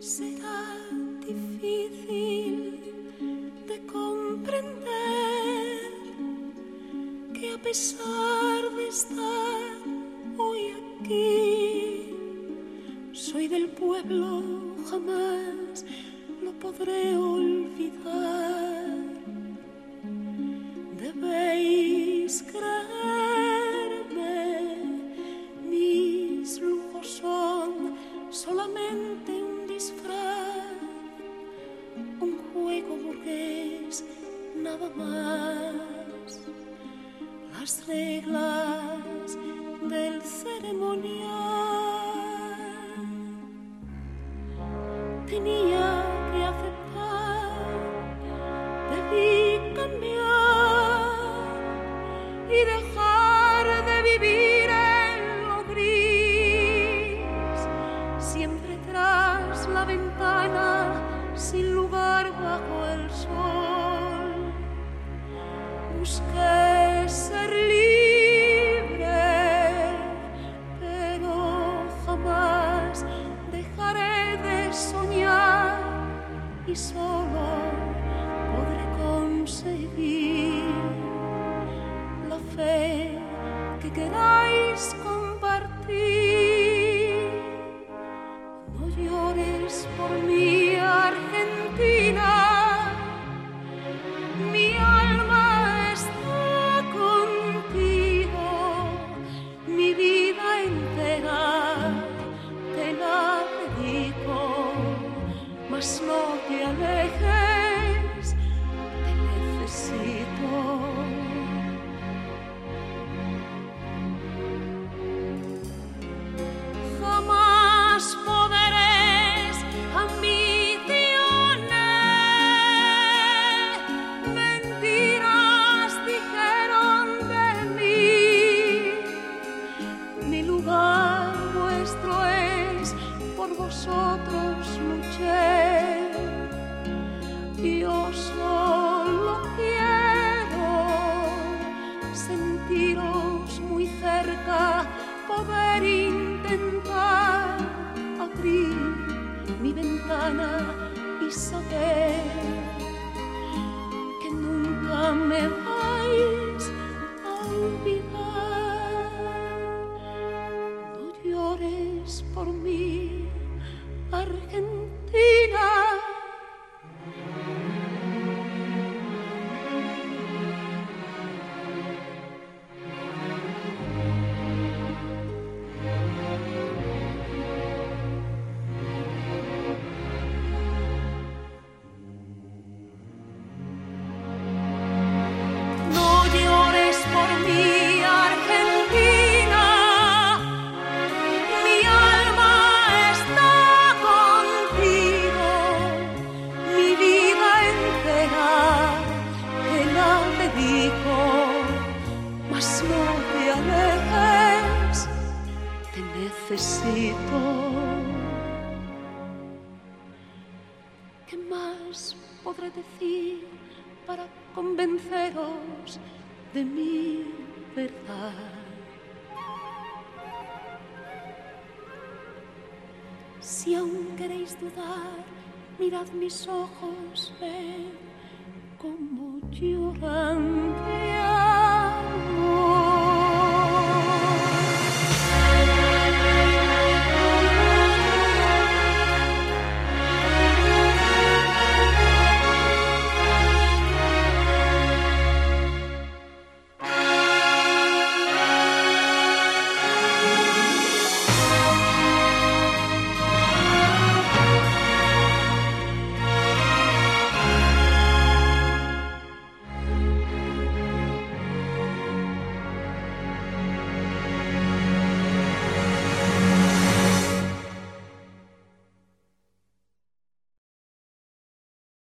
será difícil de comprender que a pesar de estar hoy aquí, soy del pueblo, jamás lo podré olvidar. Debéis creerme, mis lujos son solamente un disfraz, un juego burgués, nada más. Las reglas del ceremonial tenía que aceptar, debí cambiar y dejar de vivir en lo gris, siempre tras la ventana, sin lugar bajo el sol. Busqué ser libre, pero jamás dejaré de soñar y solo podré conseguir la fe que queráis compartir. No llores por mí, Argentina, mi alma está contigo, mi vida entera te la dedico, mas no te alejes, te necesito. Jamás poderes ambiciones, mentiras dijeron de mí. Mi lugar vuestro es, por vosotros luché. Yo solo quiero sentiros muy cerca, poder intentar abrir mi ventana y saber que nunca me vais a olvidar. No llores por mí, Argentina. Necesito. ¿Qué más podré decir para convenceros de mi verdad? Si aún queréis dudar, mirad mis ojos, ved cómo lloran.